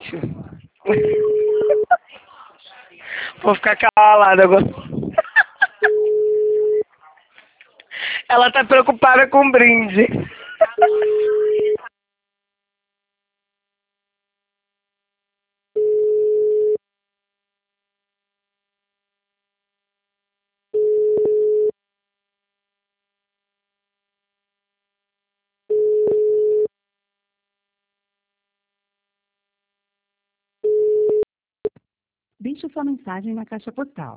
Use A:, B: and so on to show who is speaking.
A: Vou ficar calada agora. Ela tá preocupada com o brinde.
B: Deixe sua mensagem na caixa postal.